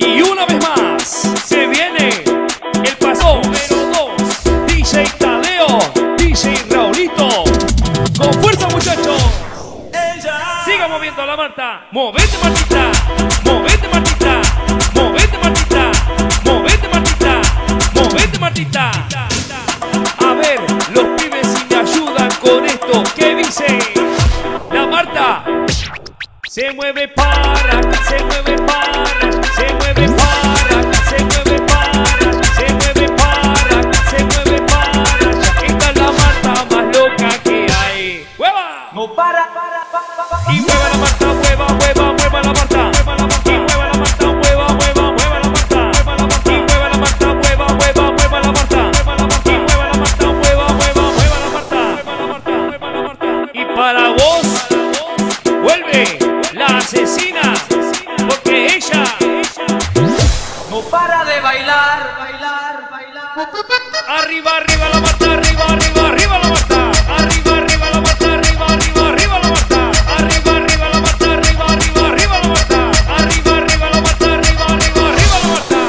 Y una vez más, se viene el paso número 2. DJ Tadeo, DJ Raulito. Con fuerza, muchachos. Siga moviendo la Marta. Movete, Martita. Movete, Martita. Movete, Martita. Movete, Martita. Movete, Martita. A ver, los pibes si me ayudan con esto. ¿Qué dice? La Marta se mueve para, se mueve para, se mueve para, se mueve para, se mueve para, se mueve para. Esta es la Marta más loca que hay. ¡Hueva! No para. Y mueva la Marta, mueva, mueva, mueva la Marta. Y mueva la Marta, mueva, mueva, mueva la Marta. Y mueva la Marta, mueva, mueva, mueva la Marta. Y mueva la Marta, mueva, mueva, mueva la Marta. Y para vos, vuelve la asesina, porque ella No para de bailar, bailar, bailar. arriba, arriba la Marta, arriba, arriba, arriba la Marta. Arriba, arriba la Marta, arriba, arriba, arriba la Marta. Arriba, arriba la Marta, arriba, arriba, arriba la Marta. Arriba, arriba la Marta, arriba, arriba, arriba la Marta.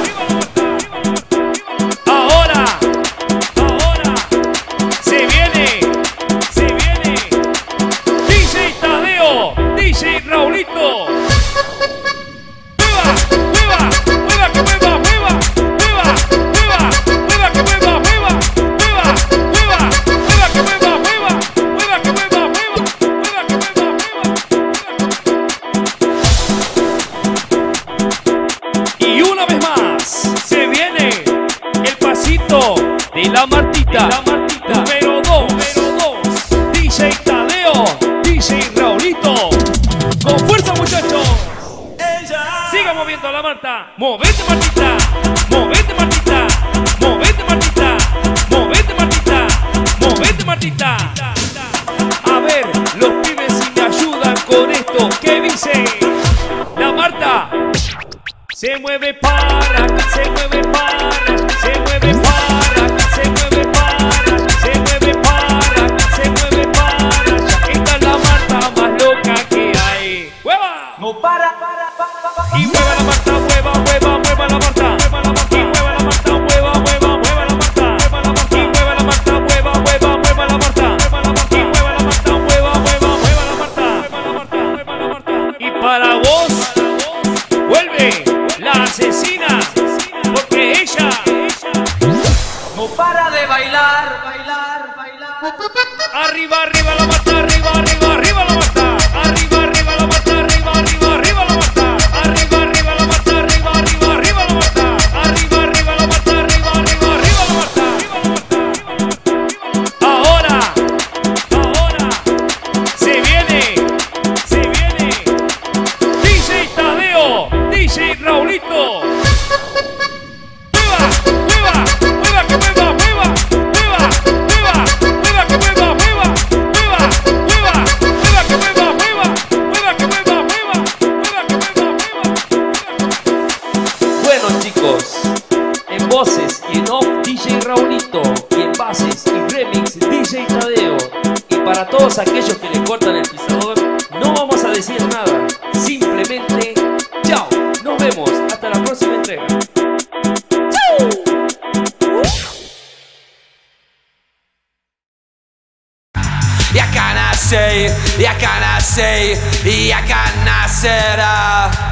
Ahora, se viene DJ Tadeo, DJ Raulito. Mueva, mueva, mueva, que mueva, mueva, mueva, mueva, mueva, que mueva, mueva, mueva, mueva, mueva, que mueva, mueva, mueva, que mueva, mueva, mueva, que mueva, mueva. Y una vez más, se viene el pasito de la Martita, número 2, DJ Tadeo, DJ Raulito. Con fuerza, muchachos. Siga moviendo la Marta. Movete, Martita. Movete, Martita. Movete, Martita. Movete, Martita. Movete, Martita. A ver, los pibes si me ayudan con esto. ¿Qué dice? La Marta se mueve para, se mueve para, se mueve para, se mueve para, se mueve para, se mueve para. Esta es la Marta más loca que hay. ¡Hueva! No para. Y mueva la Marta, mueva, mueva, mueva la Marta. Y mueva la Marta, mueva, mueva, mueva la Marta. Y mueva la Marta, mueva, mueva, mueva la Marta. Y mueva la Marta, mueva, mueva, mueva la Marta. Y para vos, vuelve la asesina, porque ella No para de bailar, bailar, bailar. arriba, arriba la Marta, arriba, arriba, arriba la Marta. Arriba, arriba la Marta, arriba, arriba, arriba la Marta. Arriba, arriba la Marta, arriba, arriba, arriba la Marta. Arriba, arriba la Marta, arriba, arriba, arriba la Marta. Ahora, se viene DJ Tadeo, DJ Raulito. Mueva, mueva, mueva, que mueva, mueva, mueva, mueva, mueva, que mueva, mueva, mueva, mueva, mueva, que mueva, mueva, mueva, que mueva, mueva, mueva, que mueva, mueva. Bueno, chicos, en voces y en off DJ Raulito, y en bases y remix DJ Tadeo. Y para todos aquellos que le cortan el pisador, no vamos a decir nada, simplemente chao, nos vemos hasta la próxima entrega. Jag kan säga, jag kan säga, jag kan säga.